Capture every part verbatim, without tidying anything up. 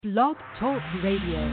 Blog Talk Radio.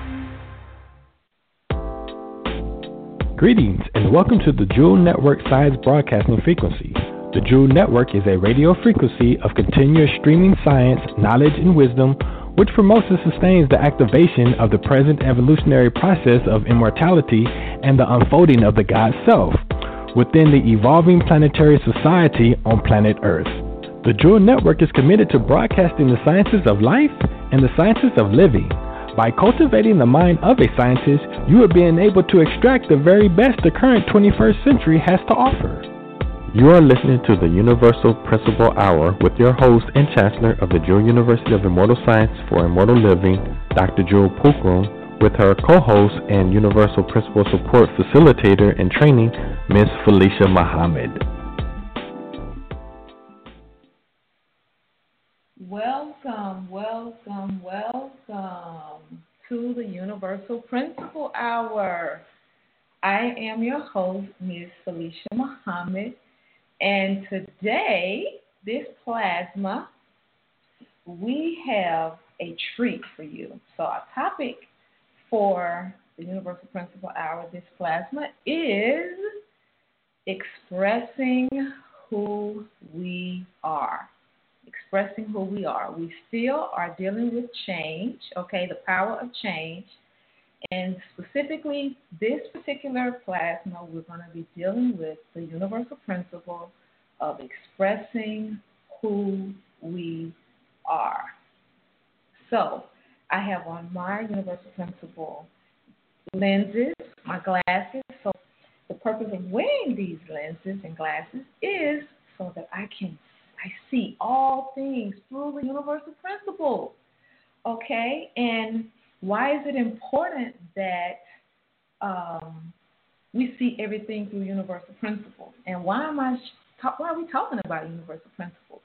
Greetings and welcome to the Jewel Network Science Broadcasting Frequency. The Jewel Network is a radio frequency of continuous streaming science, knowledge, and wisdom, which promotes and sustains the activation of the present evolutionary process of immortality and the unfolding of the God Self within the evolving planetary society on planet Earth. The Jewel Network is committed to broadcasting the sciences of life and the sciences of living. By cultivating the mind of a scientist, you are being able to extract the very best the current twenty-first century has to offer. You are listening to the Universal Principle Hour with your host and Chancellor of the Jewel University of Immortal Science for Immortal Living, Doctor Jewel Pookrum, with her co-host and Universal Principle Support Facilitator and Training, Miss Felicia Muhammad. Welcome, welcome, welcome to the Universal Principle Hour. I am your host, Miss Felicia Muhammad, and today, this plasma, we have a treat for you. So our topic for the Universal Principle Hour, this plasma, is expressing who we are. Expressing who we are. We still are dealing with change, okay, the power of change. And specifically, this particular plasma, we're going to be dealing with the universal principle of expressing who we are. So, I have on my universal principle lenses, my glasses. So, the purpose of wearing these lenses and glasses is so that I can I see all things through the universal principle, okay? And why is it important that um, we see everything through universal principles? And why am I ta- why are we talking about universal principles?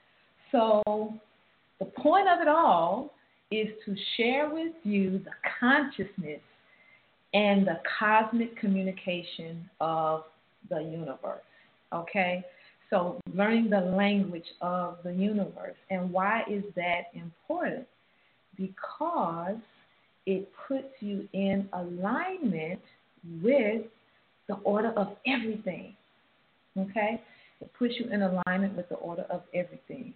So the point of it all is to share with you the consciousness and the cosmic communication of the universe, okay? So learning the language of the universe. And why is that important? Because it puts you in alignment with the order of everything. Okay? It puts you in alignment with the order of everything.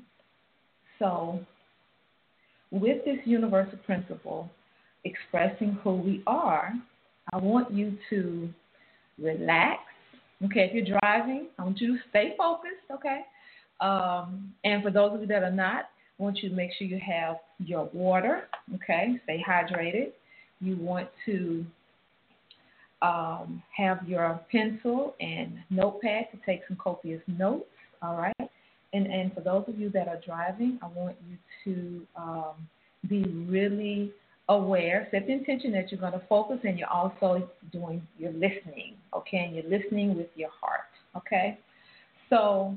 So with this universal principle, expressing who we are, I want you to relax. Okay, if you're driving, I want you to stay focused, okay? Um, and for those of you that are not, I want you to make sure you have your water, okay? Stay hydrated. You want to um, have your pencil and notepad to take some copious notes, all right? And, and for those of you that are driving, I want you to um, be really aware, set the intention that you're going to focus, and you're also doing your listening, okay? And you're listening with your heart, okay? So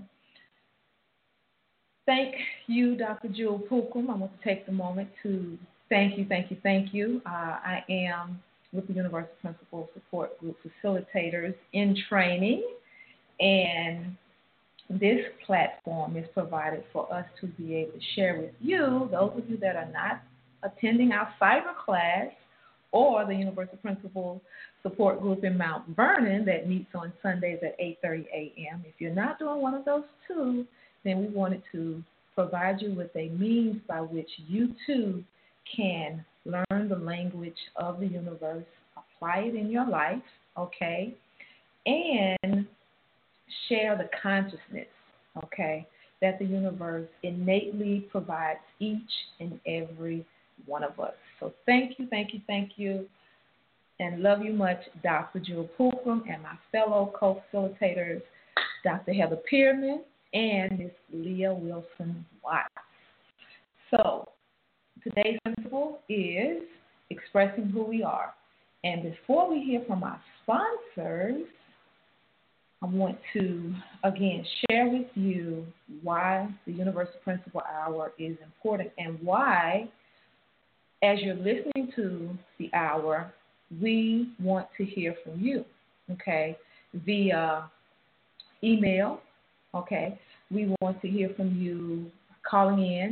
thank you, Doctor Jewel Pookrum. I want to take the moment to thank you, thank you, thank you. Uh, I am with the Universal Principle Support Group Facilitators in training, and this platform is provided for us to be able to share with you, those of you that are not attending our cyber class or the Universal Principle Support Group in Mount Vernon that meets on Sundays at eight thirty a.m. If you're not doing one of those two, then we wanted to provide you with a means by which you too can learn the language of the universe, apply it in your life, okay, and share the consciousness, okay, that the universe innately provides each and every one of us. So thank you, thank you, thank you, and love you much, Doctor Jewel Pookrum, and my fellow co-facilitators, Doctor Heather Pearman and Miss Leah Wilson Watts. So today's principle is expressing who we are. And before we hear from our sponsors, I want to, again, share with you why the Universal Principle Hour is important and why, as you're listening to the hour, we want to hear from you, okay, via email, okay. We want to hear from you calling in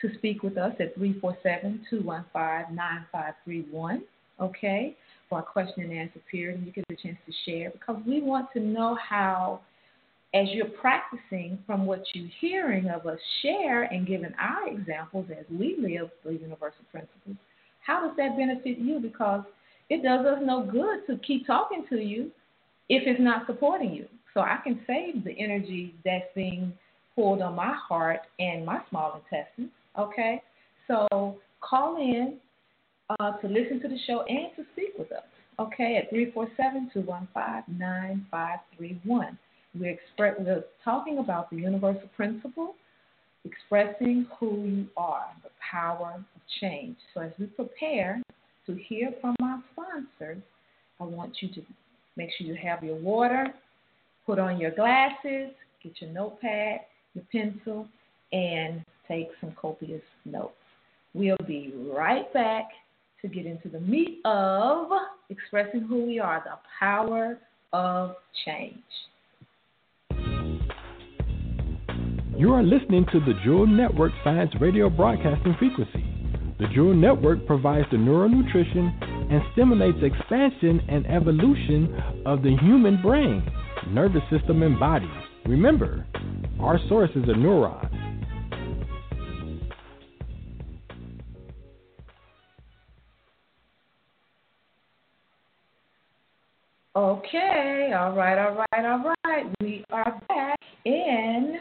to speak with us at three four seven, two one five, nine five three one, okay, for our question and answer period, and you get a chance to share, because we want to know how, as you're practicing from what you're hearing of us share and giving our examples as we live the universal principles, how does that benefit you? Because it does us no good to keep talking to you if it's not supporting you. So I can save the energy that's being pulled on my heart and my small intestines, okay? So call in uh, to listen to the show and to speak with us, okay, at three four seven, two one five, nine five three one. We're, expre- we're talking about the universal principle, expressing who you are, the power of change. So as we prepare to hear from our sponsors, I want you to make sure you have your water, put on your glasses, get your notepad, your pencil, and take some copious notes. We'll be right back to get into the meat of expressing who we are, the power of change. You are listening to the Jewel Network Science Radio Broadcasting Frequency. The Jewel Network provides the neural nutrition and stimulates expansion and evolution of the human brain, nervous system, and body. Remember, our source is a neuron. Okay, all right, all right, all right. We are back in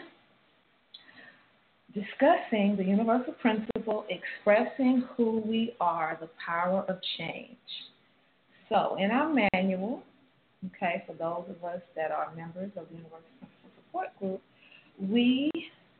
discussing the universal principle, expressing who we are, the power of change. So in our manual, okay, for those of us that are members of the Universal Principle Support Group, we,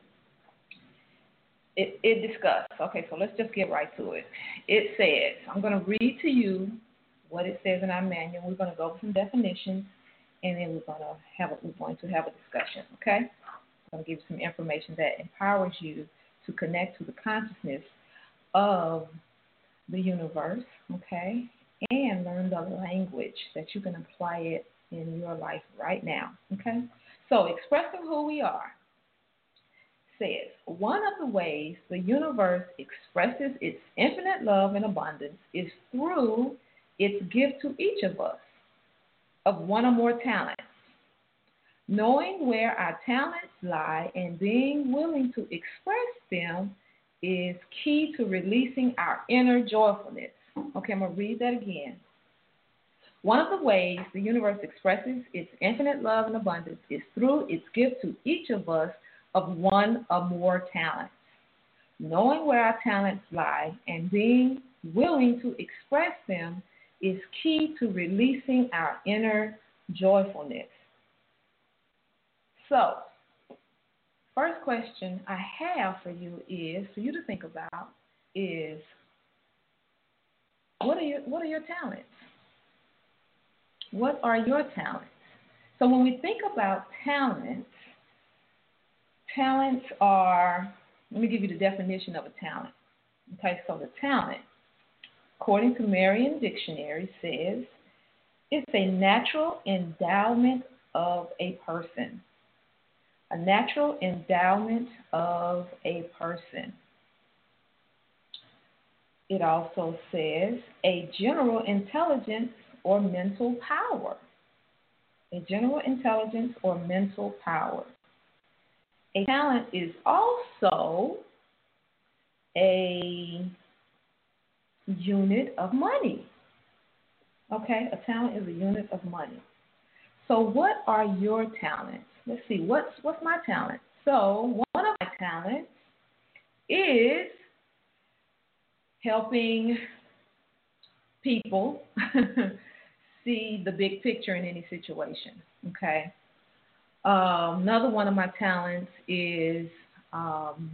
it, it discussed, okay, so let's just get right to it. It says, I'm going to read to you what it says in our manual. We're going to go over some definitions, and then we're going to have a, we're going to have a discussion, okay? I'm going to give you some information that empowers you to connect to the consciousness of the universe, okay, and learn the language that you can apply it in your life right now, okay? So expressing who we are says, one of the ways the universe expresses its infinite love and abundance is through its gift to each of us of one or more talents. Knowing where our talents lie and being willing to express them is key to releasing our inner joyfulness. Okay, I'm going to read that again. One of the ways the universe expresses its infinite love and abundance is through its gift to each of us of one or more talents. Knowing where our talents lie and being willing to express them is key to releasing our inner joyfulness. So, first question I have for you is, for you to think about, is what are your what are your talents? What are your talents? So when we think about talents, talents are, let me give you the definition of a talent. Okay, so the talent, according to Merriam Dictionary, says it's a natural endowment of a person. A natural endowment of a person. It also says a general intelligence or mental power. A general intelligence or mental power. A talent is also a unit of money. Okay, a talent is a unit of money. So what are your talents? Let's see, what's what's my talent? So one of my talents is helping people see the big picture in any situation, okay? Um, another one of my talents is um,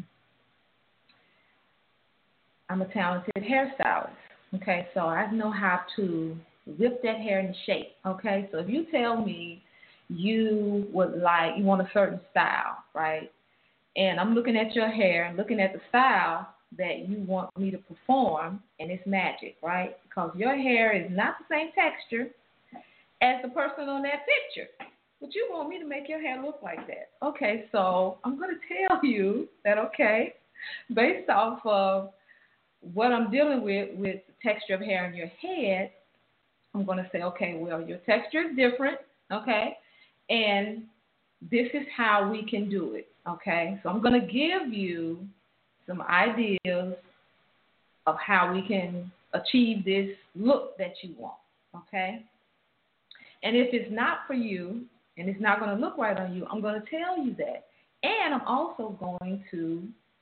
I'm a talented hairstylist, okay? So I know how to whip that hair into shape, okay? So if you tell me you would like, you want a certain style, right? And I'm looking at your hair and looking at the style that you want me to perform, and it's magic, right? Because your hair is not the same texture as the person on that picture, but you want me to make your hair look like that. Okay, so I'm going to tell you that, okay, based off of what I'm dealing with with the texture of hair in your head, I'm going to say, okay, well, your texture is different, okay, and this is how we can do it, okay? So I'm going to give you some ideas of how we can achieve this look that you want, okay? And if it's not for you and it's not going to look right on you, I'm going to tell you that. And I'm also going to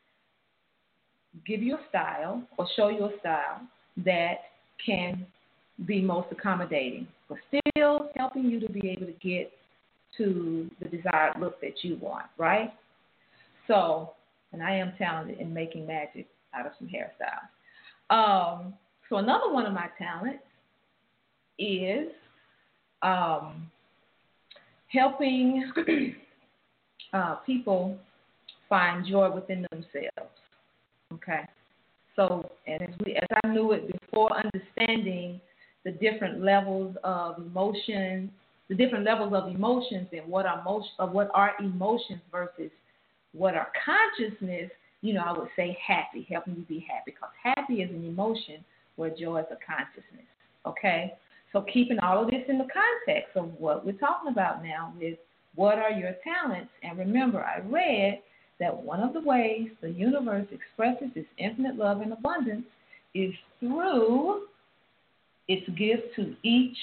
give you a style or show you a style that can be most accommodating, but still helping you to be able to get to the desired look that you want, right? So, and I am talented in making magic out of some hairstyles. Um, so another one of my talents is um, helping uh, people find joy within themselves. Okay. So, and as we, as I knew it before, understanding the different levels of emotions, the different levels of emotions, and what are most of what are emotions versus what are consciousness. You know, I would say happy, helping you be happy, because happy is an emotion where joy is a consciousness. Okay. So keeping all of this in the context of what we're talking about now with what are your talents, and remember, I read that one of the ways the universe expresses its infinite love and abundance is through its gift to each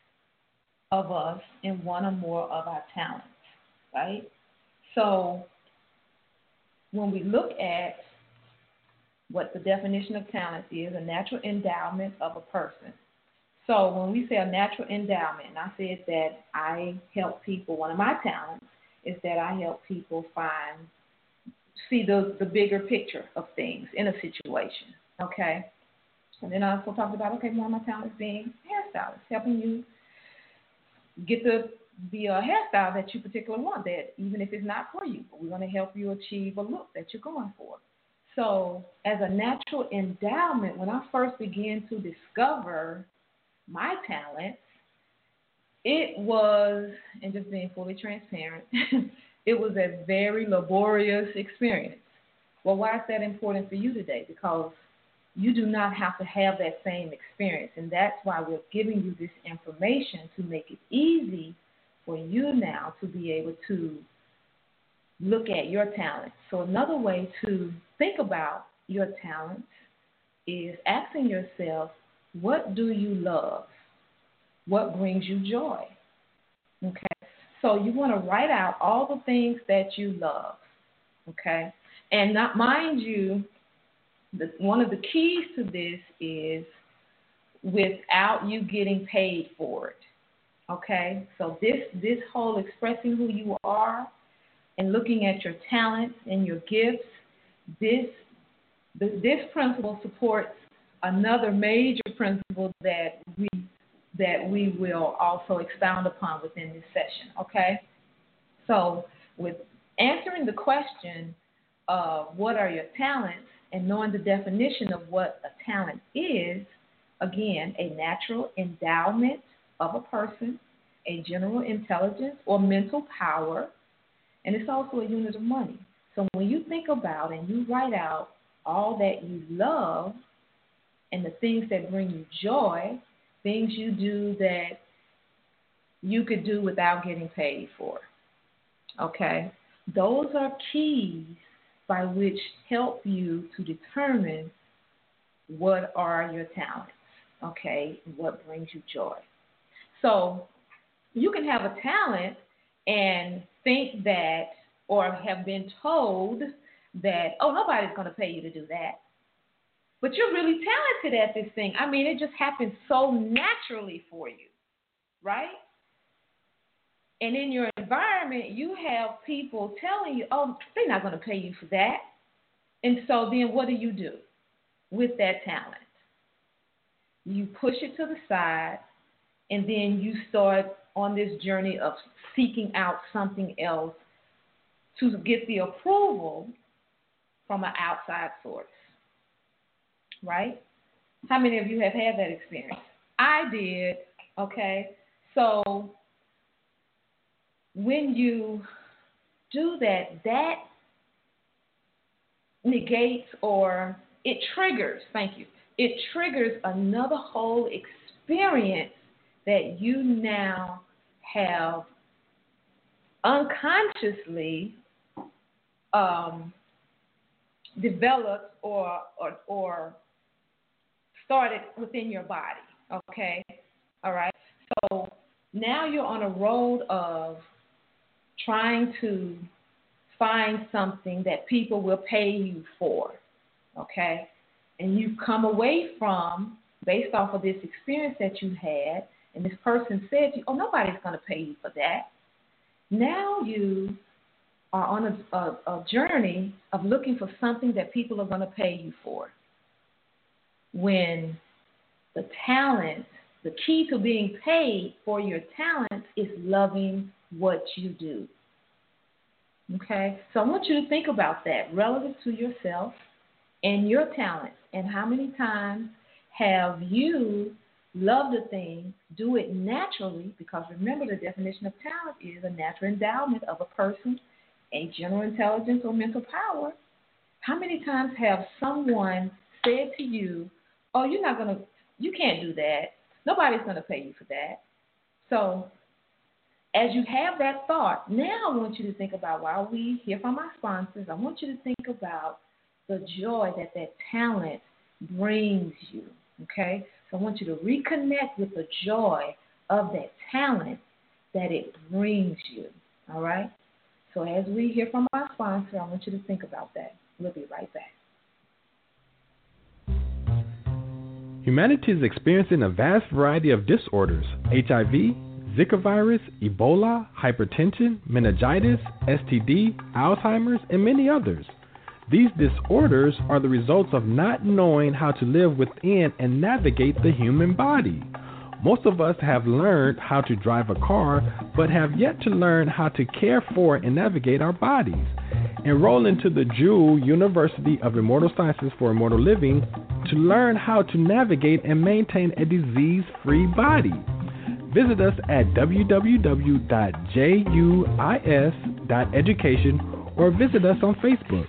of us in one or more of our talents, right? So when we look at what the definition of talent is, a natural endowment of a person. So when we say a natural endowment, and I said that I help people, one of my talents is that I help people find see the, the bigger picture of things in a situation, okay? And then I also talked about, okay, one of my talents being hairstylist, helping you get the, the uh, hairstyle that you particularly want, that even if it's not for you, but we're going to help you achieve a look that you're going for. So as a natural endowment, when I first began to discover my talents, it was, and just being fully transparent, it was a very laborious experience. Well, why is that important for you today? Because you do not have to have that same experience, and that's why we're giving you this information to make it easy for you now to be able to look at your talents. So another way to think about your talents is asking yourself, what do you love? What brings you joy? Okay. So you want to write out all the things that you love, okay? And not mind you, the, one of the keys to this is without you getting paid for it, okay? So this this whole expressing who you are and looking at your talents and your gifts, this this principle supports another major principle that we that we will also expound upon within this session, okay? So with answering the question of what are your talents and knowing the definition of what a talent is, again, a natural endowment of a person, a general intelligence or mental power, and it's also a unit of money. So when you think about and you write out all that you love and the things that bring you joy, things you do that you could do without getting paid for, okay? Those are keys by which help you to determine what are your talents, okay, and what brings you joy. So you can have a talent and think that, or have been told that, oh, nobody's going to pay you to do that. But you're really talented at this thing. I mean, it just happens so naturally for you, right? And in your environment, you have people telling you, oh, they're not going to pay you for that. And so then what do you do with that talent? You push it to the side, and then you start on this journey of seeking out something else to get the approval from an outside source. Right? How many of you have had that experience? I did, okay? So when you do that, that negates or it triggers, thank you, it triggers another whole experience that you now have unconsciously um, developed or, or or started within your body. Okay, all right. So now you're on a road of trying to find something that people will pay you for. Okay, and you've come away from, based off of this experience that you had, and this person said to you, "Oh, nobody's going to pay you for that." Now you are on a, a, a journey of looking for something that people are going to pay you for. When the talent, the key to being paid for your talent is loving what you do. Okay? So I want you to think about that relative to yourself and your talents, and how many times have you loved a thing, do it naturally, because remember the definition of talent is a natural endowment of a person, a general intelligence or mental power. How many times have someone said to you, "Oh, you're not going to, you can't do that. Nobody's going to pay you for that." So as you have that thought, now I want you to think about, while we hear from our sponsors, I want you to think about the joy that that talent brings you, okay? So I want you to reconnect with the joy of that talent that it brings you, all right? So as we hear from our sponsor, I want you to think about that. We'll be right back. Humanity is experiencing a vast variety of disorders: H I V, Zika virus, Ebola, hypertension, meningitis, S T D, Alzheimer's, and many others. These disorders are the results of not knowing how to live within and navigate the human body. Most of us have learned how to drive a car, but have yet to learn how to care for and navigate our bodies. Enroll into the Jewel University of Immortal Sciences for Immortal Living to learn how to navigate and maintain a disease-free body. Visit us at w w w dot juis dot education or visit us on Facebook.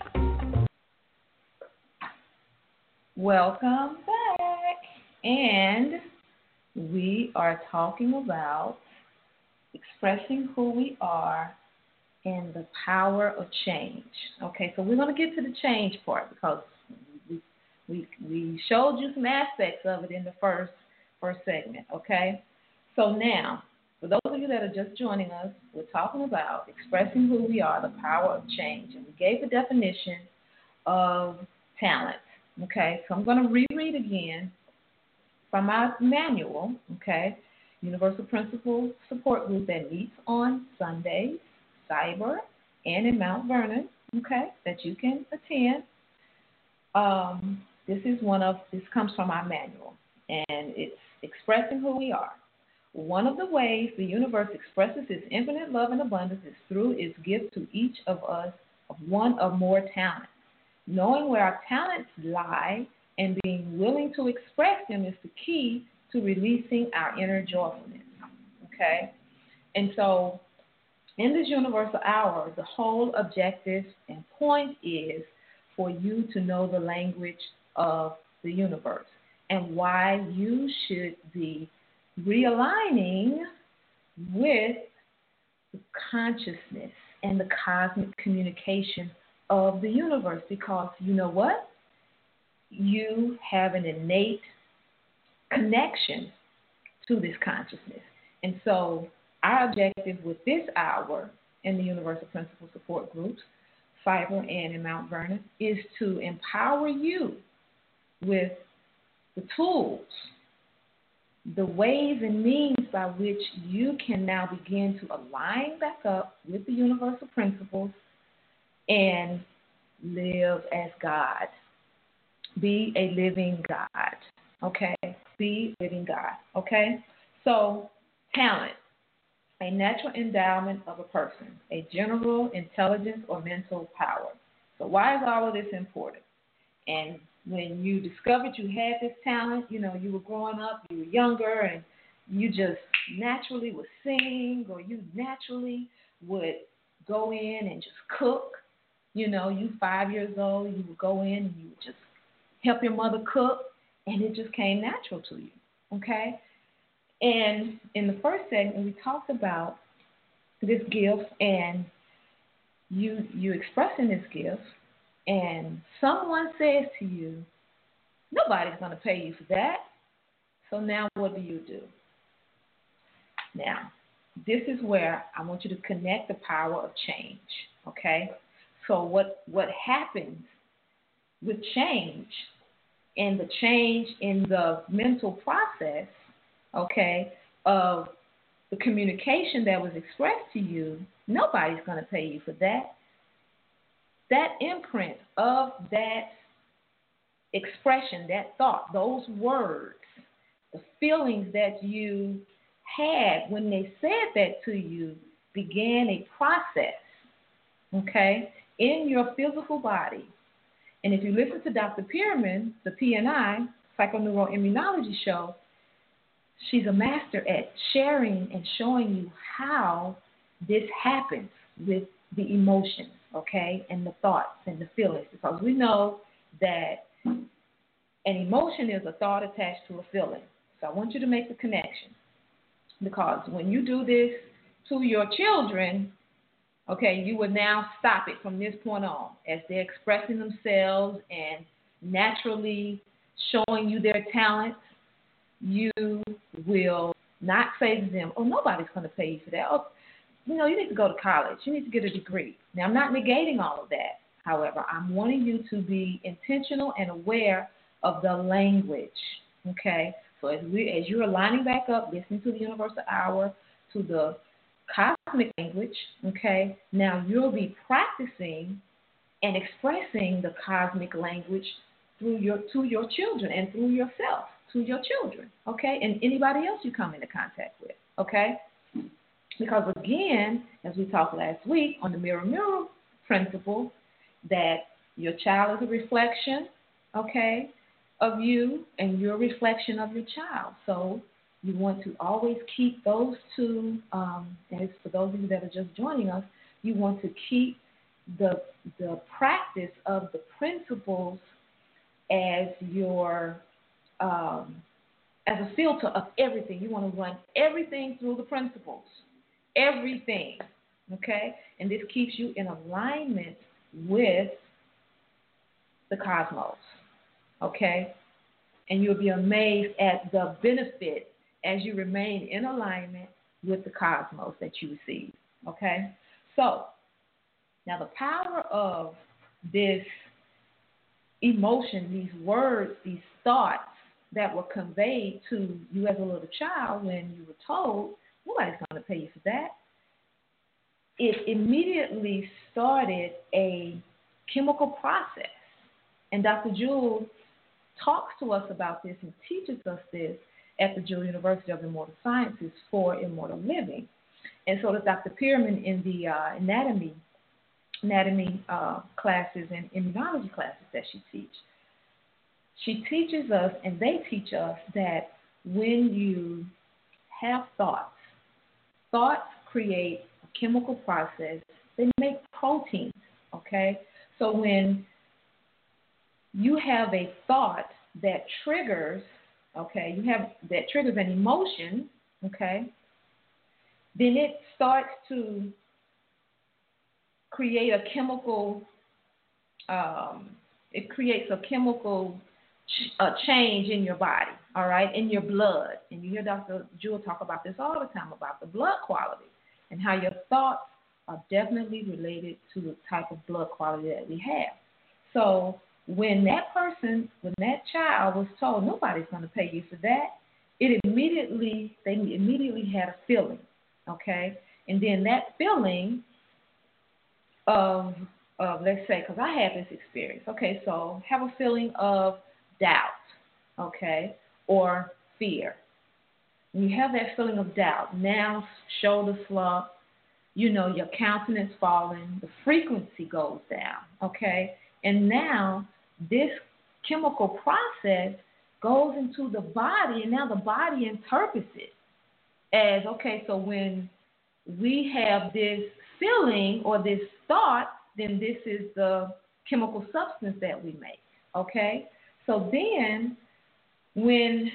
Welcome back. And we are talking about expressing who we are and the power of change. Okay, so we're going to get to the change part, because we we we showed you some aspects of it in the first first segment. Okay, so now for those of you that are just joining us, we're talking about expressing who we are, the power of change, and we gave the definition of talent. Okay, so I'm going to reread again from our manual. Okay, Universal Principles Support Group that meets on Sundays, Cyber, and in Mount Vernon, okay, that you can attend. Um, this is one of, this comes from our manual, and it's expressing who we are. One of the ways the universe expresses its infinite love and abundance is through its gift to each of us of one or more talents. Knowing where our talents lie and being willing to express them is the key to releasing our inner joyfulness, okay? And so in this universal hour, the whole objective and point is for you to know the language of the universe and why you should be realigning with the consciousness and the cosmic communication of the universe, because you know what? You have an innate connection to this consciousness. And so our objective with this hour in the Universal Principle Support Groups, Cyber and in Mount Vernon, is to empower you with the tools, the ways and means by which you can now begin to align back up with the universal principles and live as God. Be a living God, okay? Be a living God, okay? So, talent, a natural endowment of a person, a general intelligence or mental power. So why is all of this important? And when you discovered you had this talent, you know, you were growing up, you were younger, and you just naturally would sing, or you naturally would go in and just cook, You know, you five years old, you would go in and you would just help your mother cook, and it just came natural to you, okay? And in the first segment, we talked about this gift and you you expressing this gift, and someone says to you, nobody's going to pay you for that. So now what do you do? Now, this is where I want you to connect the power of change, okay? So what, what happens with change and the change in the mental process, okay, of the communication that was expressed to you, nobody's going to pay you for that. That imprint of that expression, that thought, those words, the feelings that you had when they said that to you began a process, okay, in your physical body. And if you listen to Doctor Pearman, the P N I, Psychoneuroimmunology show, she's a master at sharing and showing you how this happens with the emotions, okay, and the thoughts and the feelings. Because we know that an emotion is a thought attached to a feeling. So I want you to make the connection. Because when you do this to your children, okay, you will now stop it from this point on as they're expressing themselves and naturally showing you their talents. You will not say to them, oh, nobody's going to pay you for that. Oh, you know, you need to go to college. You need to get a degree. Now, I'm not negating all of that. However, I'm wanting you to be intentional and aware of the language, okay? So as, we, as you're lining back up, listening to the Universal Hour, to the cosmic language, okay, now you'll be practicing and expressing the cosmic language through your to your children and through yourself to your children, okay, and anybody else you come into contact with, okay? Because again, as we talked last week on the mirror mirror principle, that your child is a reflection, okay, of you, and you're a reflection of your child. So you want to always keep those two, um, as for those of you that are just joining us, you want to keep the the practice of the principles as your um, as a filter of everything. You want to run everything through the principles, everything, okay? And this keeps you in alignment with the cosmos, okay? And you'll be amazed at the benefit as you remain in alignment with the cosmos that you receive, okay? So, now the power of this emotion, these words, these thoughts that were conveyed to you as a little child when you were told, nobody's going to pay you for that, it immediately started a chemical process. And Doctor Jewel talks to us about this and teaches us this at the Jewel University of Immortal Sciences for Immortal Living. And so does Doctor Pearman in the uh, anatomy anatomy uh, classes and immunology classes that she teaches. She teaches us, and they teach us, that when you have thoughts, thoughts create a chemical process. They make proteins, okay? So when you have a thought that triggers, okay, you have that triggers an emotion, okay, then it starts to create a chemical, um, it creates a chemical ch- a change in your body, all right, in your blood. And you hear Doctor Jewel talk about this all the time, about the blood quality and how your thoughts are definitely related to the type of blood quality that we have. So when that person, when that child was told nobody's going to pay you for that, it immediately, they immediately had a feeling, okay? And then that feeling of, of let's say, because I had this experience, okay, so have a feeling of doubt, okay, or fear. When you have that feeling of doubt, now shoulder slump, you know, your countenance falling, the frequency goes down, okay? And now this chemical process goes into the body, and now the body interprets it as, okay, so when we have this feeling or this thought, then this is the chemical substance that we make, okay? So then when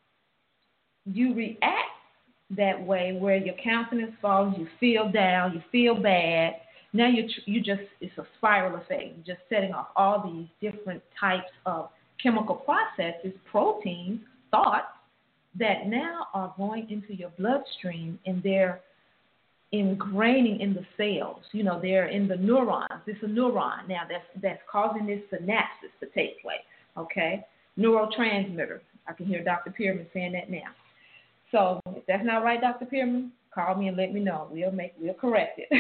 you react that way, where your countenance falls, you feel down, you feel bad, now you you just, it's a spiral effect. You're just setting off all these different types of chemical processes, proteins, thoughts, that now are going into your bloodstream, and they're ingraining in the cells. You know, they're in the neurons. It's a neuron now that's that's causing this synapses to take place, okay? Neurotransmitter. I can hear Doctor Pierman saying that now. So if that's not right, Doctor Pierman, call me and let me know. We'll make we'll correct it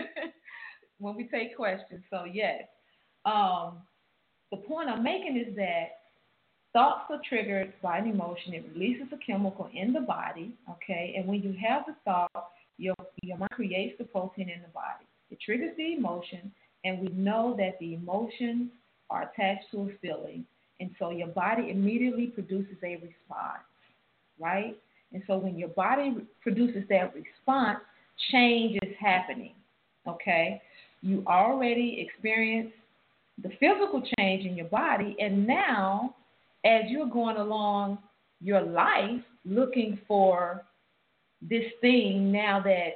when we take questions. So yes, um, the point I'm making is that thoughts are triggered by an emotion. It releases a chemical in the body, okay? And when you have the thought, your, your mind creates the protein in the body. It triggers the emotion, and we know that the emotions are attached to a feeling, and so your body immediately produces a response, right? And so when your body produces that response, change is happening, okay? You already experienced the physical change in your body, and now as you're going along your life looking for this thing now that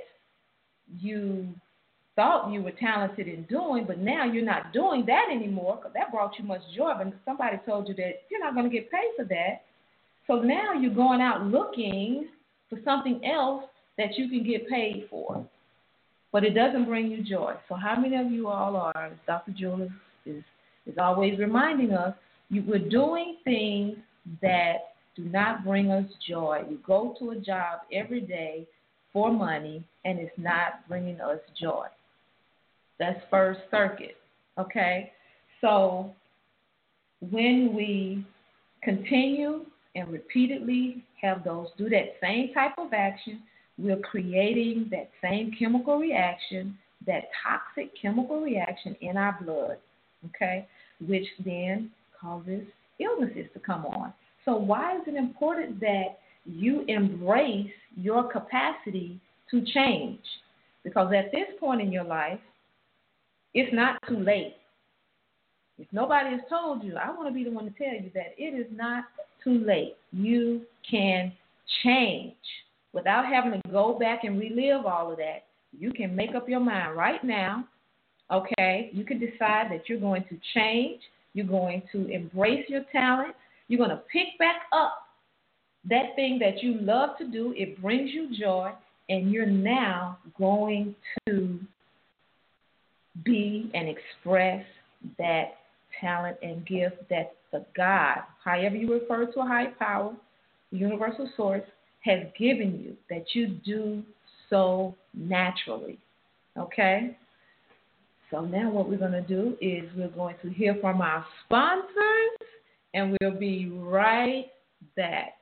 you thought you were talented in doing, but now you're not doing that anymore because that brought you much joy, but somebody told you that you're not going to get paid for that. So now you're going out looking for something else that you can get paid for, but it doesn't bring you joy. So how many of you all are, as Doctor Jules is, is always reminding us, you were doing things that do not bring us joy. You go to a job every day for money, and it's not bringing us joy. That's first circuit, okay? So when we continue and repeatedly have those do that same type of action, we're creating that same chemical reaction, that toxic chemical reaction in our blood, okay, which then causes illnesses to come on. So why is it important that you embrace your capacity to change? Because at this point in your life, it's not too late. If nobody has told you, I want to be the one to tell you that it is not too late. You can change without having to go back and relive all of that. You can make up your mind right now, okay? You can decide that you're going to change. You're going to embrace your talent. You're going to pick back up that thing that you love to do. It brings you joy, and you're now going to be and express that talent and gift that the God, however you refer to a higher power, the universal source, has given you, that you do so naturally, okay? So now what we're going to do is we're going to hear from our sponsors, and we'll be right back.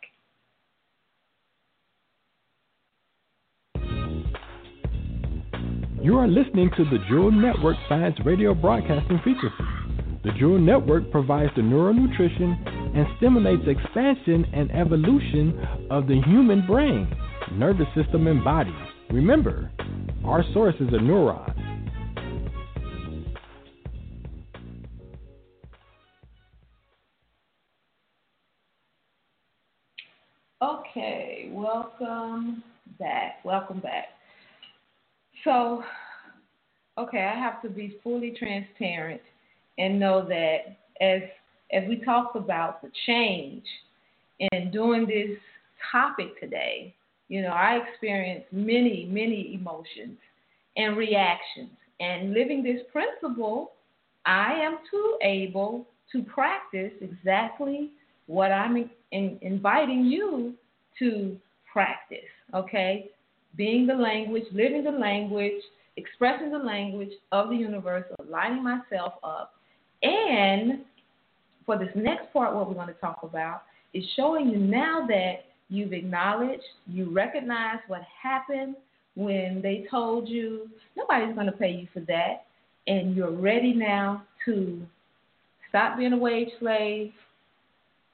You are listening to the Jewel Network Science Radio Broadcasting Frequency. The Jewel Network provides the neural nutrition and stimulates expansion and evolution of the human brain, nervous system, and body. Remember, our source is a neuron. Okay, welcome back. Welcome back. So, okay, I have to be fully transparent and know that as as we talked about the change in doing this topic today, you know, I experienced many, many emotions and reactions. And living this principle, I am too able to practice exactly what I'm in, in, inviting you to practice, okay? Being the language, living the language, expressing the language of the universe, aligning myself up. And for this next part, what we're going to talk about is showing you now that you've acknowledged, you recognize what happened when they told you nobody's going to pay you for that, and you're ready now to stop being a wage slave,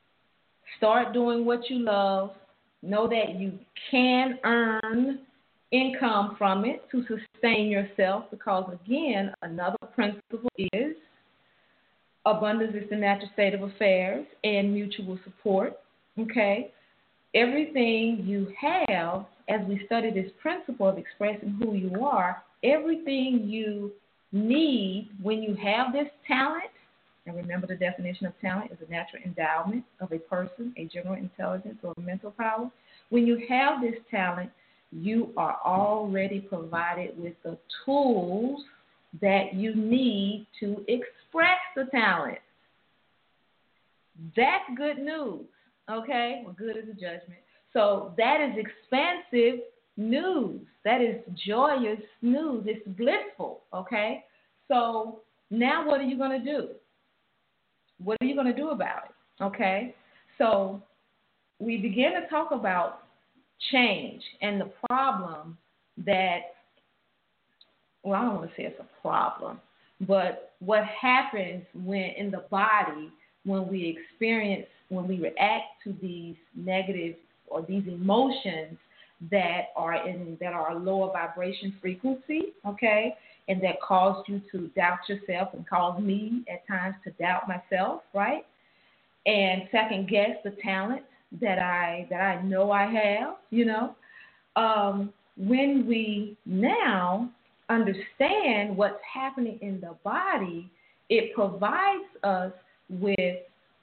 start doing what you love, know that you can earn income from it to sustain yourself, because, again, another principle is abundance is the natural state of affairs and mutual support, okay? Everything you have, as we study this principle of expressing who you are, everything you need when you have this talent, and remember the definition of talent is a natural endowment of a person, a general intelligence or mental power. When you have this talent, you are already provided with the tools that you need to express the talent. That's good news, okay? Well, good is a judgment. So that is expansive news. That is joyous news. It's blissful, okay? So now what are you going to do? What are you going to do about it, okay? So we begin to talk about change and the problem that, well, I don't want to say it's a problem, but what happens when in the body when we experience, when we react to these negative or these emotions that are in that are a lower vibration frequency, okay, and that cause you to doubt yourself and cause me at times to doubt myself, right? And second guess the talent that I that I know I have, you know. Um, when we now understand what's happening in the body, it provides us with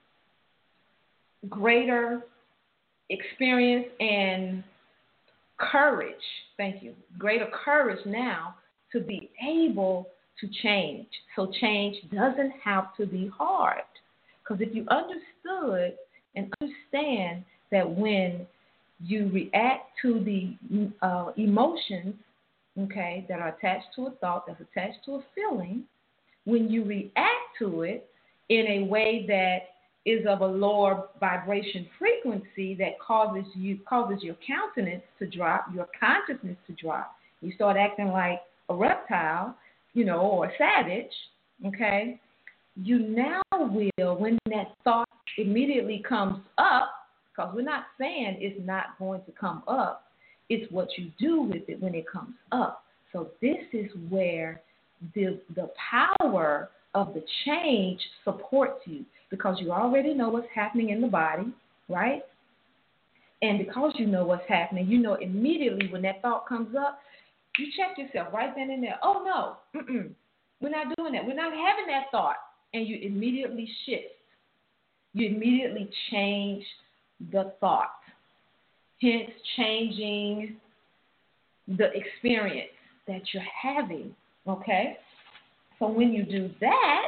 greater experience and courage. Thank you. Greater courage now to be able to change. So change doesn't have to be hard. Because if you understood and understand that when you react to the uh, emotions, okay, that are attached to a thought, that's attached to a feeling, when you react to it in a way that is of a lower vibration frequency that causes you causes your countenance to drop, your consciousness to drop. You start acting like a reptile, you know, or a savage, okay? You now will, when that thought immediately comes up, because we're not saying it's not going to come up, it's what you do with it when it comes up. So this is where the the power of the change supports you, because you already know what's happening in the body, right? And because you know what's happening, you know immediately when that thought comes up, you check yourself right then and there. Oh, no, mm-mm, we're not doing that. We're not having that thought. And you immediately shift. You immediately change the thought, hence changing the experience that you're having, okay? So when you do that,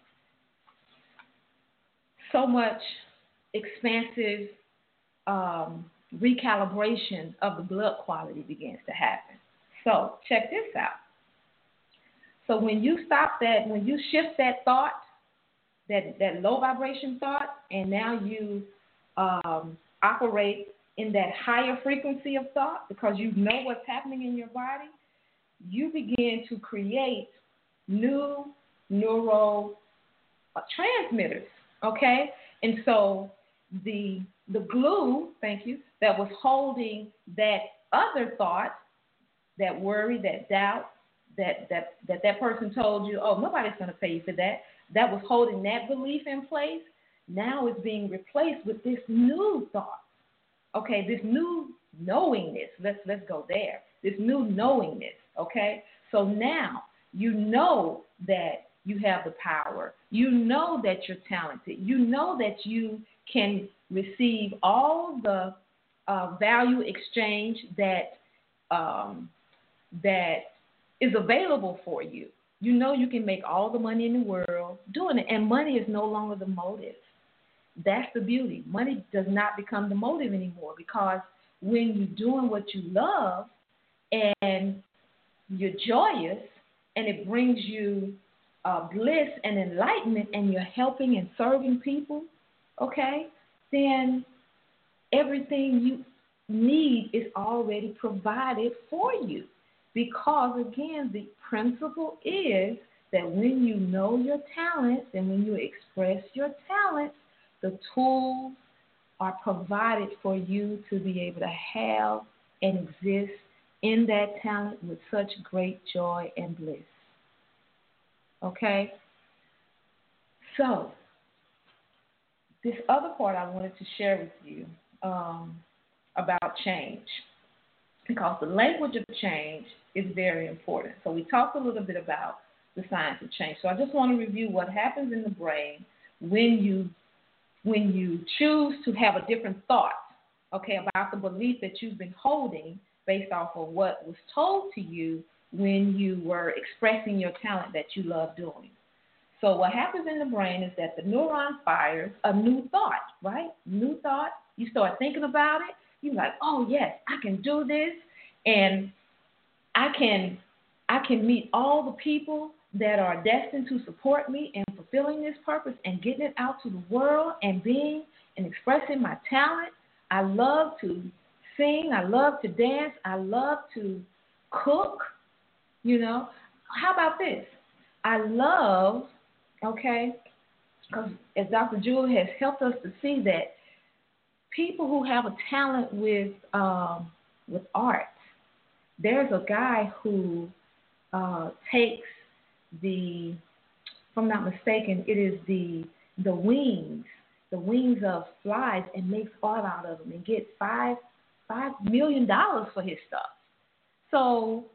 so much expansive um, recalibration of the blood quality begins to happen. So check this out. So when you stop that, when you shift that thought, that, that low vibration thought, and now you um, operate in that higher frequency of thought because you know what's happening in your body, you begin to create new neural uh, transmitters, okay? And so the the glue, thank you, that was holding that other thought, that worry, that doubt, that that that, that person told you, oh, nobody's going to pay you for that, that was holding that belief in place, now it's being replaced with this new thought, okay, this new knowingness. Let's let's go there. This new knowingness, okay? So now you know that you have the power. You know that you're talented. You know that you can receive all the uh, value exchange that um, that is available for you. You know you can make all the money in the world doing it, and money is no longer the motive. That's the beauty. Money does not become the motive anymore, because when you're doing what you love and you're joyous and it brings you uh, bliss and enlightenment and you're helping and serving people, okay, then everything you need is already provided for you. Because, again, the principle is that when you know your talents and when you express your talents, the tools are provided for you to be able to have and exist in that talent with such great joy and bliss. Okay? So, this other part I wanted to share with you um, about change, because the language of change is very important. So we talked a little bit about the science of change. So I just want to review what happens in the brain when you when you choose to have a different thought, okay, about the belief that you've been holding based off of what was told to you when you were expressing your talent that you love doing. So what happens in the brain is that the neuron fires a new thought, right? New thought. You start thinking about it. You're like, oh, yes, I can do this, and I can I can meet all the people that are destined to support me in fulfilling this purpose and getting it out to the world and being and expressing my talent. I love to sing. I love to dance. I love to cook, you know. How about this? I love, okay, because as Doctor Jewel has helped us to see that people who have a talent with um, with art, there's a guy who uh, takes the, if I'm not mistaken, it is the the wings, the wings of flies, and makes art out of them and gets five five million dollars for his stuff. So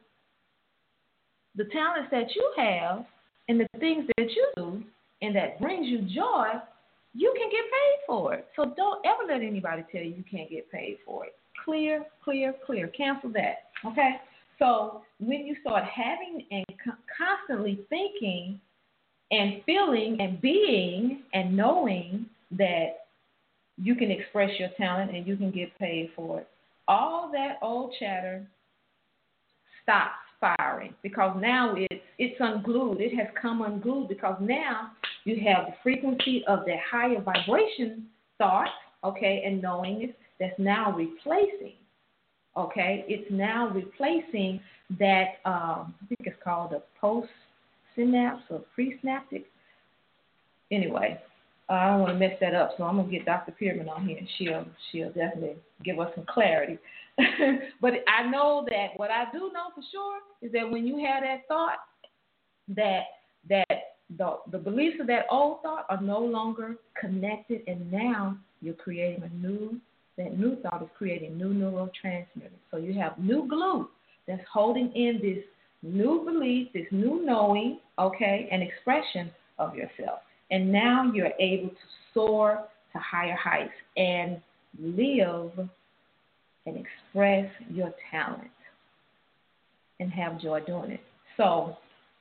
the talents that you have and the things that you do and that brings you joy, you can get paid for it. So don't ever let anybody tell you you can't get paid for it. Clear, clear, clear. Cancel that. Okay? So when you start having and co- constantly thinking and feeling and being and knowing that you can express your talent and you can get paid for it, all that old chatter stops firing, because now it's it's unglued. It has come unglued because now you have the frequency of that higher vibration thought, okay, and knowing it, that's now replacing, okay, it's now replacing that, um, I think it's called a post-synapse or presynaptic. Anyway, uh, I don't want to mess that up, so I'm going to get Doctor Pearman on here, and she'll, she'll definitely give us some clarity. But I know that what I do know for sure is that when you have that thought, that that the, the beliefs of that old thought are no longer connected, and now you're creating a new, that new thought is creating new neurotransmitters. So you have new glue that's holding in this new belief, this new knowing, okay, and expression of yourself. And now you're able to soar to higher heights and live and express your talent and have joy doing it. So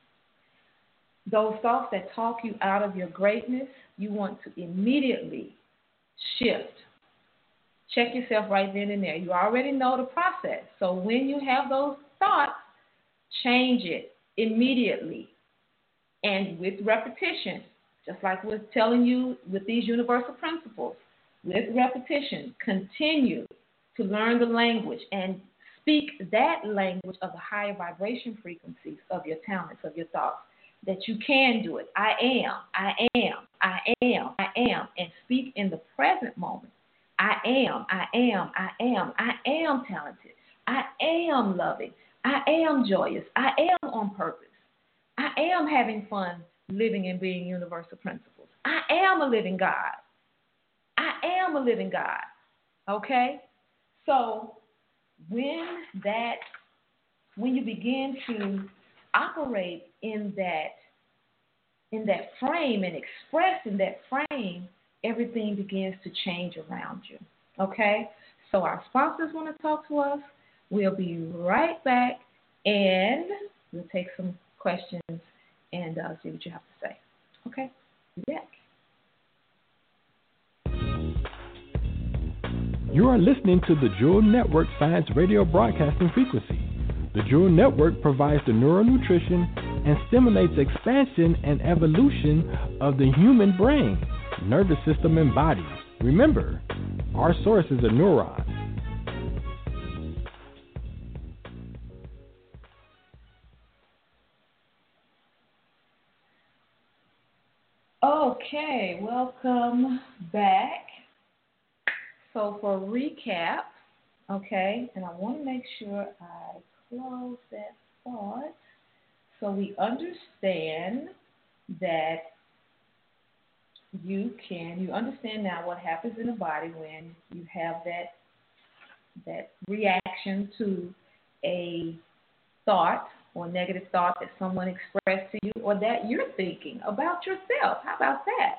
those thoughts that talk you out of your greatness, you want to immediately shift. Check yourself right then and there. You already know the process. So when you have those thoughts, change it immediately and with repetition. Just like we're telling you with these universal principles, with repetition, continue to learn the language and speak that language of the higher vibration frequencies of your talents, of your thoughts, that you can do it. I am, I am, I am, I am, and speak in the present moment. I am, I am, I am, I am talented. I am loving. I am joyous. I am on purpose. I am having fun living and being universal principles. I am a living God. I am a living God. Okay? So when that, when you begin to operate in that, in that frame and express in that frame, everything begins to change around you. Okay? So our sponsors want to talk to us. We'll be right back, and we'll take some questions and uh, see what you have to say. Okay? Be back. You are listening to the Jewel Network Science Radio Broadcasting Frequency. The Jewel Network provides the neural nutrition and stimulates expansion and evolution of the human brain, nervous system, and body. Remember, our source is a neuron. Okay, welcome back. So for recap, Okay, and I want to make sure I close that thought so we understand that you can, you understand now what happens in the body when you have that that reaction to a thought or negative thought that someone expressed to you or that you're thinking about yourself. How about that?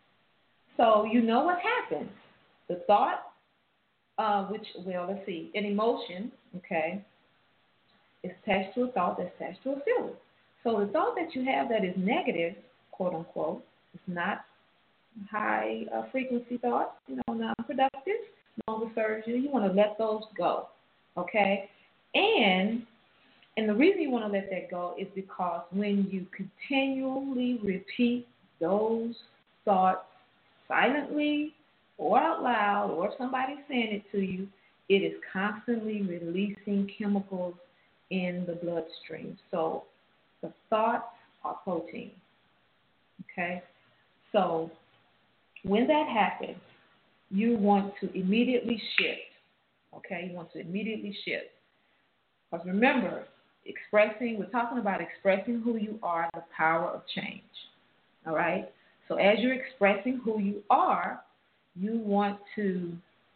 So you know what happens. The thought, uh, which, well, let's see, an emotion, okay, is attached to a thought that's attached to a feeling. So the thought that you have that is negative, quote unquote, is not high uh, frequency thoughts, you know, non-productive, no longer serves you. You want to let those go, okay? And and the reason you want to let that go is because when you continually repeat those thoughts silently or out loud, or if somebody's saying it to you, it is constantly releasing chemicals in the bloodstream. So the thoughts are protein, okay? So when that happens, you want to immediately shift, okay? You want to immediately shift. Because remember, expressing, we're talking about expressing who you are, the power of change, all right? So as you're expressing who you are, you want to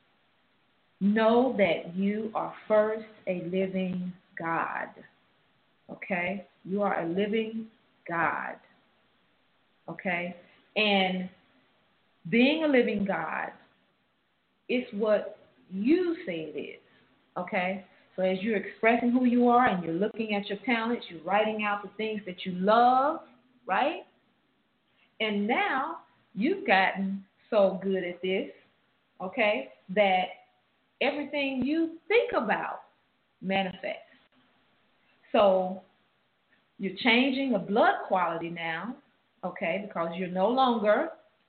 know that you are first a living God, okay? You are a living God, okay? And being a living God is what you say it is, okay? So as you're expressing who you are and you're looking at your talents, you're writing out the things that you love, right? And now you've gotten so good at this, okay, that everything you think about manifests. So you're changing the blood quality now, okay, because you're no longer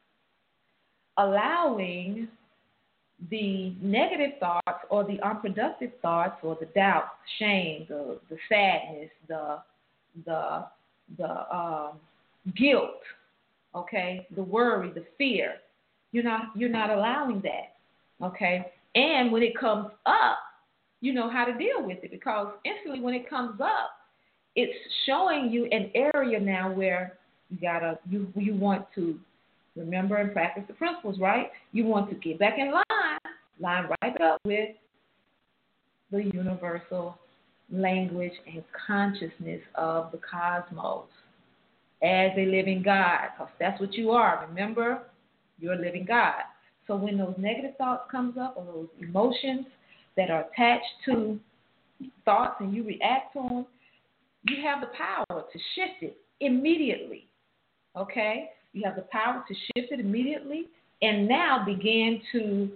allowing the negative thoughts or the unproductive thoughts or the doubt, shame, the, the sadness, the the the um, guilt, okay, the worry, the fear. You're not you're not allowing that, okay. And when it comes up, you know how to deal with it, because instantly when it comes up, it's showing you an area now where you gotta you you want to remember and practice the principles, right? You want to get back in line, line right up with the universal language and consciousness of the cosmos as a living God, because that's what you are. Remember, you're a living God. So when those negative thoughts comes up or those emotions that are attached to thoughts and you react to them, you have the power to shift it immediately, okay? You have the power to shift it immediately and now begin to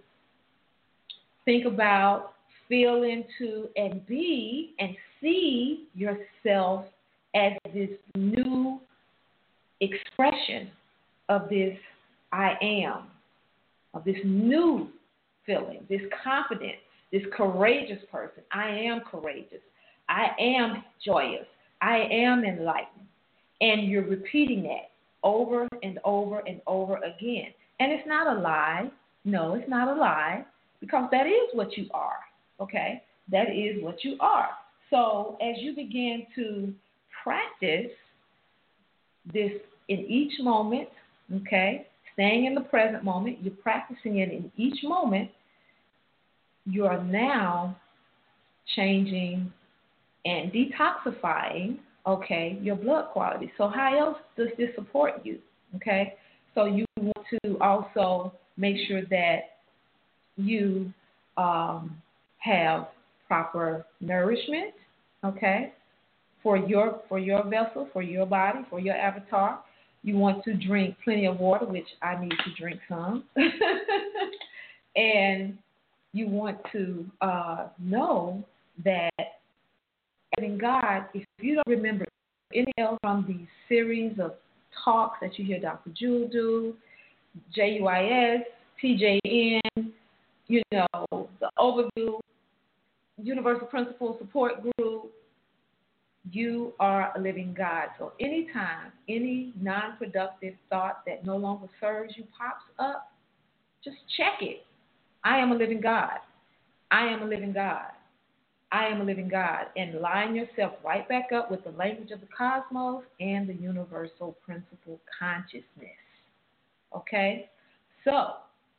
think about, feel into, and be and see yourself as this new expression of this I am, of this new feeling, this confidence, this courageous person. I am courageous. I am joyous. I am enlightened. And you're repeating that over and over and over again. And it's not a lie. No, it's not a lie, because that is what you are, okay? That is what you are. So as you begin to practice this in each moment, okay, staying in the present moment, you're practicing it in each moment, you are now changing and detoxifying, okay, your blood quality. So how else does this support you, okay? So you want to also make sure that you um, have proper nourishment, okay, for your for your vessel, for your body, for your avatar. You want to drink plenty of water, which I need to drink some. And you want to uh, know that in God, if you don't remember anything else from these series of talks that you hear Doctor Jewel do, J U I S, T J N, you know, the overview, Universal Principle Support Group, you are a living God. So anytime any non-productive thought that no longer serves you pops up, just check it. I am a living God. I am a living God. I am a living God. And line yourself right back up with the language of the cosmos and the universal principle consciousness. Okay? So,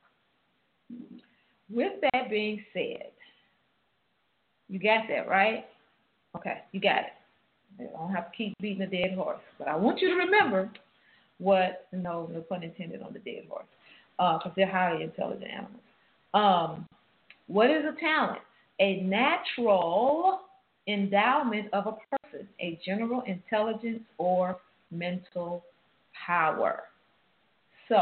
with that being said, you got that, right? Okay, you got it. I don't have to keep beating a dead horse. But I want you to remember what, no, no pun intended on the dead horse, because uh, they're highly intelligent animals. Um, what is a talent? A natural endowment of a person, a general intelligence or mental power. So,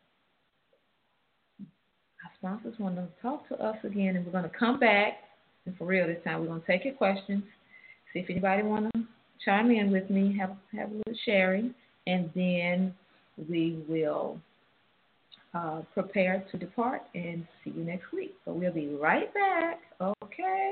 our sponsors want to talk to us again, and we're going to come back. And for real this time, we're going to take your questions, see if anybody want to chime in with me, have, have a little sharing, and then we will uh, prepare to depart and see you next week. So we'll be right back. Okay.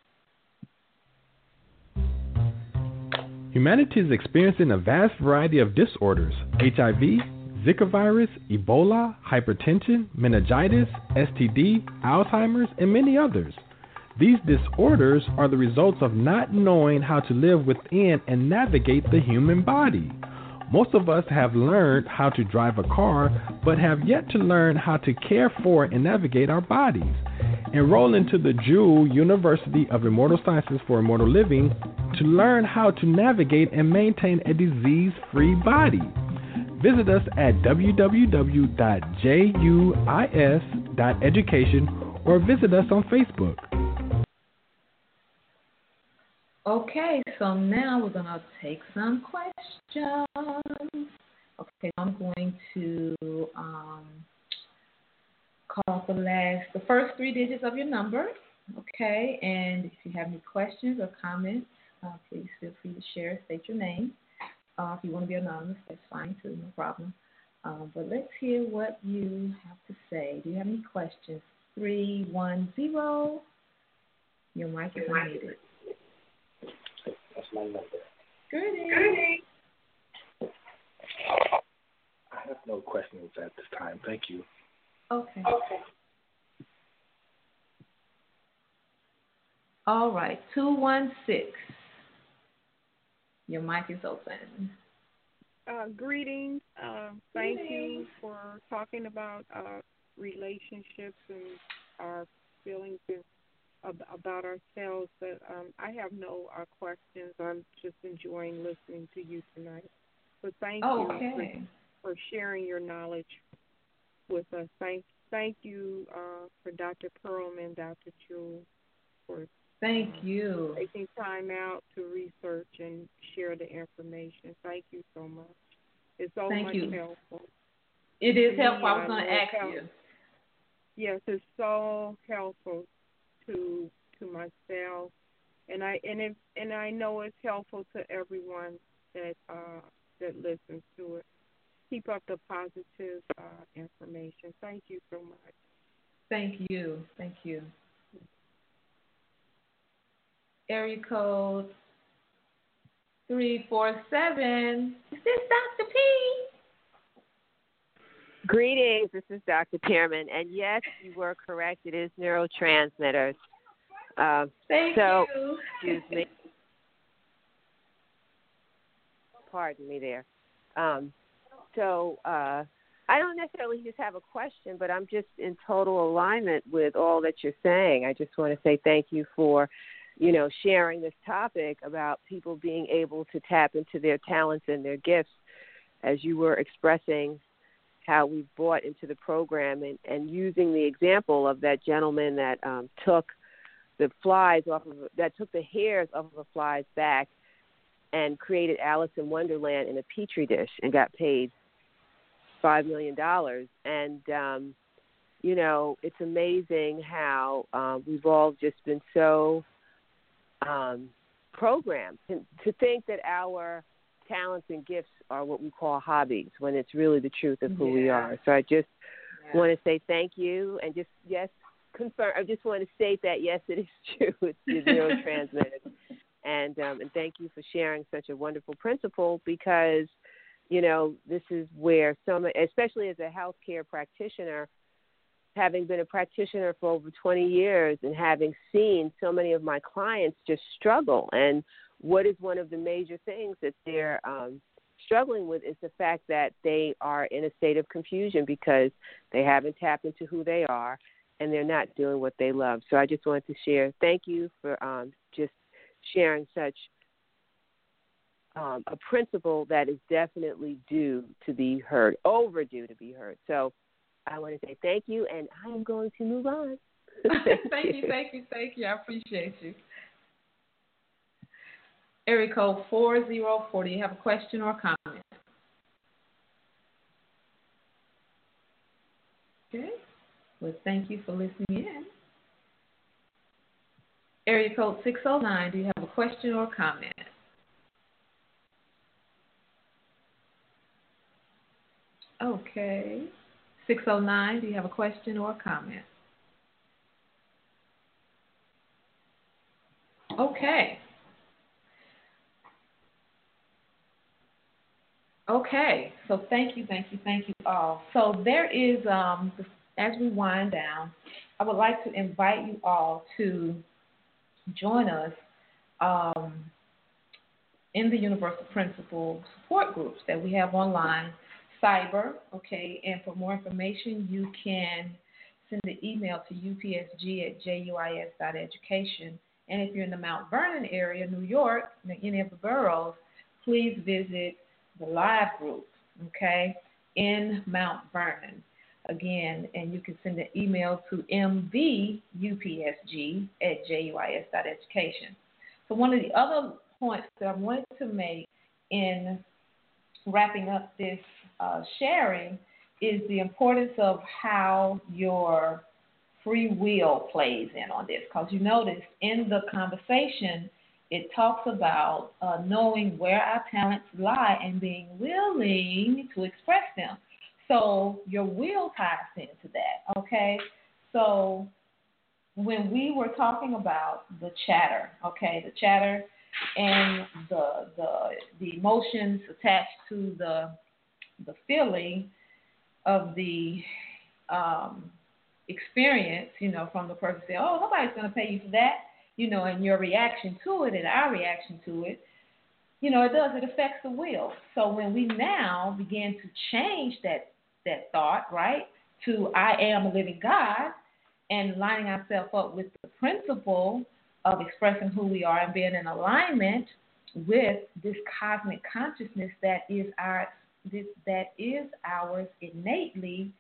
Humanity is experiencing a vast variety of disorders: H I V, Zika virus, Ebola, hypertension, meningitis, S T D, Alzheimer's, and many others. These disorders are the results of not knowing how to live within and navigate the human body. Most of us have learned how to drive a car, but have yet to learn how to care for and navigate our bodies. Enroll into the Jewel University of Immortal Sciences for Immortal Living to learn how to navigate and maintain a disease-free body. Visit us at w w w dot juis dot education or visit us on Facebook. Okay, so now we're going to take some questions. Okay, I'm going to um, call the last, the first three digits of your number. Okay, and if you have any questions or comments, uh, please feel free to share, state your name. Uh, if you want to be anonymous, that's fine too, no problem. Um, but let's hear what you have to say. Do you have any questions? three one zero. Your mic is unmuted. That's my number. Greetings. Greetings. I have no questions at this time. Thank you. Okay. Okay. All right. two one six. Your mic is open. Uh, greetings. Uh, thank you for talking about uh, relationships and our feelings of, about ourselves. But um, I have no uh, questions. I'm just enjoying listening to you tonight. But thank okay. you for, for sharing your knowledge with us. Thank, thank you uh, for Doctor Perlman, Doctor Jewel, for Thank you. taking time out to research and share the information. Thank you so much. It's so Thank much you. helpful. It is Me, helpful. I was I going to know ask help. you. Yes, it's so helpful to to myself, and I and it, and I know it's helpful to everyone that uh, that listens to it. Keep up the positive uh, information. Thank you so much. Thank you. Thank you. Area code three four seven. Is this Doctor P? Greetings. This is Doctor Pearman. And yes, you were correct. It is neurotransmitters. Uh, Thank so, you. Excuse me. Pardon me there. Um, so uh, I don't necessarily just have a question, but I'm just in total alignment with all that you're saying. I just want to say thank you for, you know, sharing this topic about people being able to tap into their talents and their gifts, as you were expressing how we bought into the program, and, and using the example of that gentleman that um, took the flies off of, that took the hairs off of a fly's back and created Alice in Wonderland in a petri dish and got paid five million dollars. And, um, you know, it's amazing how uh, we've all just been so um, programmed to, to think that our talents and gifts are what we call hobbies, when it's really the truth of who yeah. we are. So I just yeah. want to say thank you, and just, yes, confirm. I just want to state that, yes, it is true. It's the neurotransmitters. And, um, and thank you for sharing such a wonderful principle, because, you know, this is where some, especially as a healthcare practitioner, having been a practitioner for over twenty years and having seen so many of my clients just struggle. And what is one of the major things that they're um, struggling with is the fact that they are in a state of confusion because they haven't tapped into who they are and they're not doing what they love. So I just wanted to share. Thank you for um, just sharing such um, a principle that is definitely due to be heard, overdue to be heard. So I want to say thank you, and I am going to move on. thank, thank you. you, thank you, thank you. I appreciate you. Area code four zero four. Do you have a question or a comment? Okay. Well, thank you for listening in. Area code six oh nine. Do you have a question or a comment? Okay. six oh nine. Do you have a question or a comment? Okay. Okay, so thank you, thank you, thank you all. So there is, um, as we wind down, I would like to invite you all to join us um, in the Universal Principle support groups that we have online, Cyber, okay, and for more information, you can send an email to U P S G at J U I S dot education. And if you're in the Mount Vernon area, New York, in any of the boroughs, please visit the live group, okay, in Mount Vernon. Again, and you can send an email to M V U P S G at J U I S dot education. So one of the other points that I wanted to make in wrapping up this uh, sharing is the importance of how your free will plays in on this. Because you notice in the conversation, it talks about uh, knowing where our talents lie and being willing to express them. So your will ties into that, okay? So when we were talking about the chatter, okay, the chatter and the the the emotions attached to the the feeling of the um, experience, you know, from the person saying, oh, nobody's going to pay you for that. You know, and your reaction to it and our reaction to it, you know, it does, it affects the will. So when we now begin to change that that thought, right, to I am a living God and lining ourselves up with the principle of expressing who we are and being in alignment with this cosmic consciousness that is our this that is ours innately,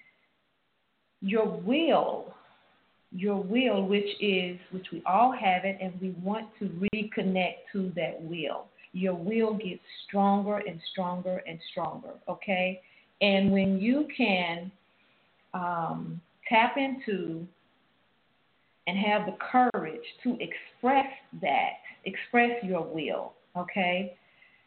your will Your will, which is, which we all have it, and we want to reconnect to that will. Your will gets stronger and stronger and stronger, okay? And when you can um, tap into and have the courage to express that, express your will, okay,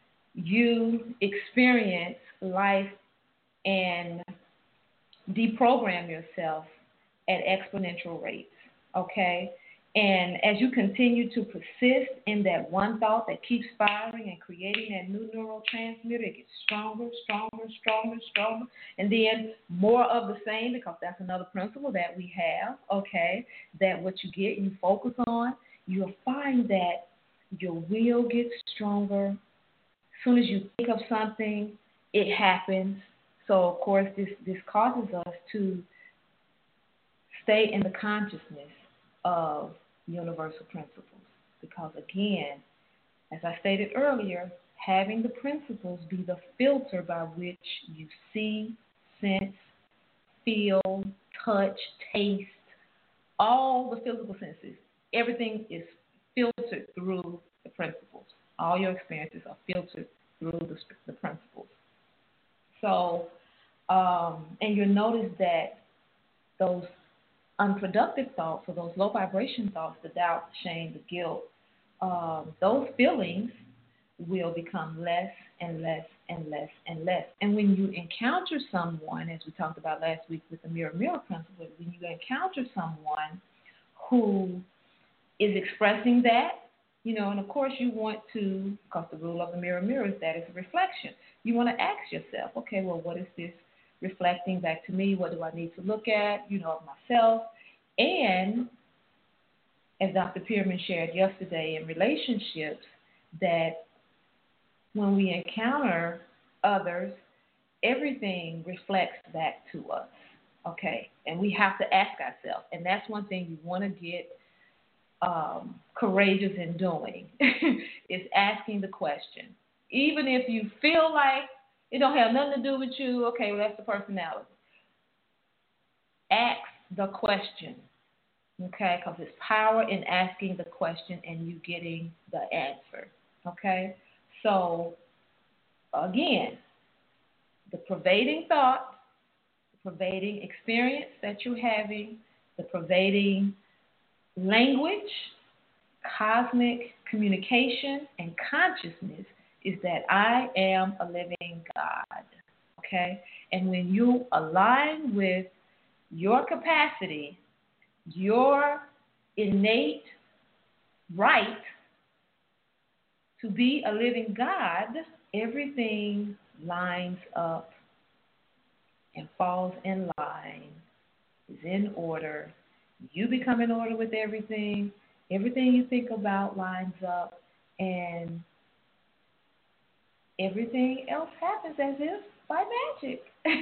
you experience life and deprogram yourself at exponential rates, okay? And as you continue to persist in that one thought that keeps firing and creating that new neurotransmitter, it gets stronger, stronger, stronger, stronger, and then more of the same, because that's another principle that we have, okay, that what you get, you focus on, you'll find that your will gets stronger. As soon as you think of something, it happens. So, of course, this, this causes us to stay in the consciousness of universal principles. Because, again, as I stated earlier, having the principles be the filter by which you see, sense, feel, touch, taste, all the physical senses, everything is filtered through the principles. All your experiences are filtered through the, the principles. So, um, and you'll notice that those unproductive thoughts or those low vibration thoughts, the doubt, the shame, the guilt, uh, those feelings will become less and less and less and less. And when you encounter someone, as we talked about last week with the mirror mirror principle, when you encounter someone who is expressing that, you know, and of course you want to, because the rule of the mirror mirror is that it's a reflection. You want to ask yourself, okay, well, what is this reflecting back to me, what do I need to look at, you know, of myself. And as Doctor Pierman shared yesterday in relationships, that when we encounter others, everything reflects back to us, okay? And we have to ask ourselves, and that's one thing you want to get um, courageous in doing, is asking the question. Even if you feel like it don't have nothing to do with you, okay, well, that's the personality. Ask the question, okay, because there's power in asking the question and you getting the answer, okay? So, again, the pervading thought, the pervading experience that you're having, the pervading language, cosmic communication, and consciousness is that I am a living God, okay? And when you align with your capacity, your innate right to be a living God, everything lines up and falls in line, is in order. You become in order with everything. Everything you think about lines up, and everything else happens as if by magic.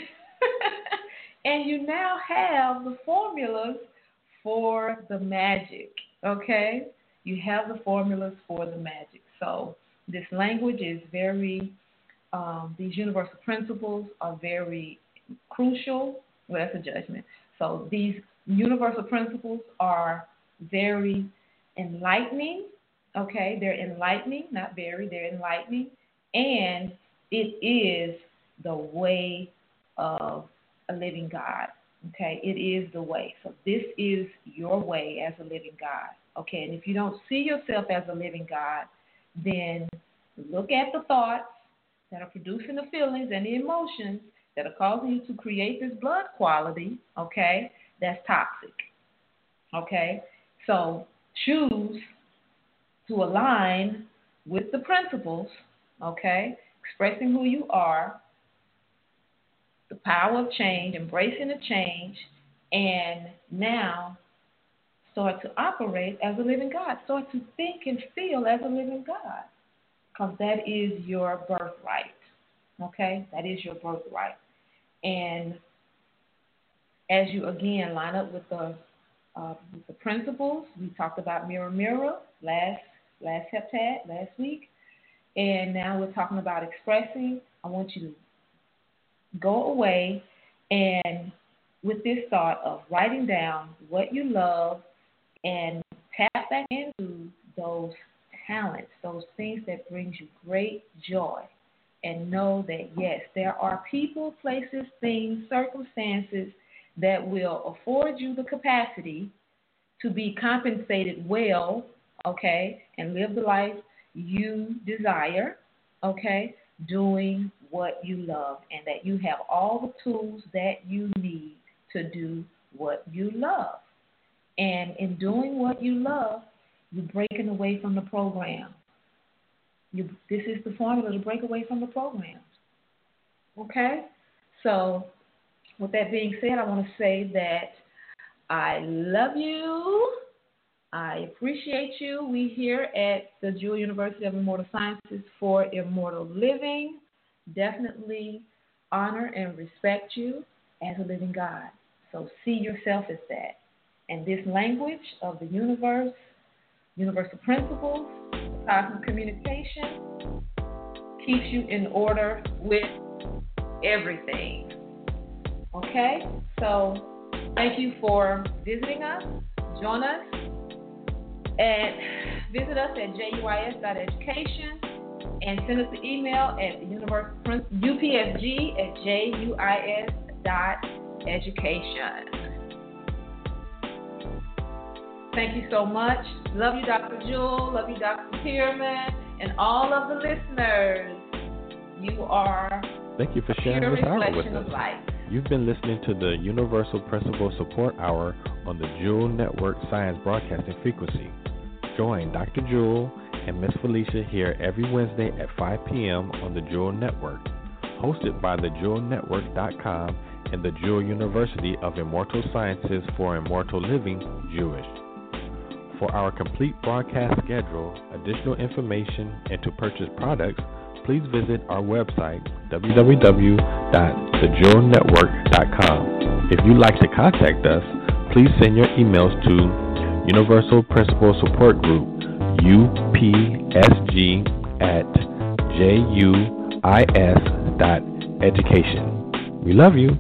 And you now have the formulas for the magic, okay? You have the formulas for the magic. So this language is very, um, these universal principles are very crucial. Well, that's a judgment. So these universal principles are very enlightening, okay? They're enlightening, not very, they're enlightening. And it is the way of a living God, okay? It is the way. So this is your way as a living God, okay? And if you don't see yourself as a living God, then look at the thoughts that are producing the feelings and the emotions that are causing you to create this blood quality, okay? That's toxic, okay? So choose to align with the principles, okay? Expressing who you are, the power of change, embracing the change, and now start to operate as a living God. Start to think and feel as a living God, because that is your birthright, okay? That is your birthright. And as you, again, line up with the uh, with the principles, we talked about mirror, mirror last, last heptad, last week, and now we're talking about expressing. I want you to go away and with this thought of writing down what you love and tap back into those talents, those things that brings you great joy, and know that, yes, there are people, places, things, circumstances that will afford you the capacity to be compensated well, okay, and live the life you desire, okay, doing what you love, and that you have all the tools that you need to do what you love. And in doing what you love, you're breaking away from the program. You, this is the formula to break away from the program. Okay? So, with that being said, I want to say that I love you. I appreciate you. We here at the Jewel University of Immortal Sciences for Immortal Living definitely honor and respect you as a living God. So see yourself as that. And this language of the universe, universal principles, cosmic communication, keeps you in order with everything. Okay? So thank you for visiting us. Join us and visit us at j u i s dot education and send us an email at the universal U P S G at j u i s dot education. Thank you so much. Love you, Doctor Jewel. Love you, Doctor Pierman, and all of the listeners. You are Thank you for a sharing pure this hour with reflection us. of life. You've been listening to the Universal Principle Support Hour on the Jewel Network Science Broadcasting Frequency. Join Doctor Jewel and Miss Felicia here every Wednesday at five p.m. on the Jewel Network. hosted by the jewel network dot com and the Jewel University of Immortal Sciences for Immortal Living, Jewish. For our complete broadcast schedule, additional information, and to purchase products, please visit our website, w w w dot the jewel network dot com. If you'd like to contact us, please send your emails to Universal Principal Support Group, U P S G, at J U I S dot education. We love you.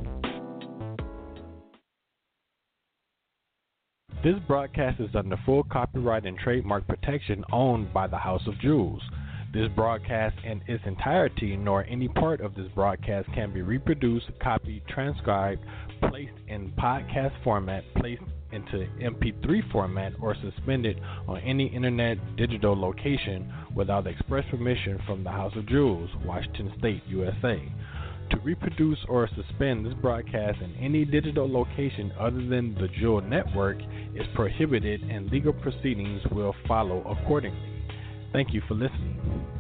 This broadcast is under full copyright and trademark protection owned by the House of Jewels. This broadcast in its entirety, nor any part of this broadcast, can be reproduced, copied, transcribed, placed in podcast format, placed into M P three format, or suspended on any internet digital location without the express permission from the House of Jewels, Washington State, U S A. To reproduce or suspend this broadcast in any digital location other than the Jewel Network is prohibited, and legal proceedings will follow accordingly. Thank you for listening.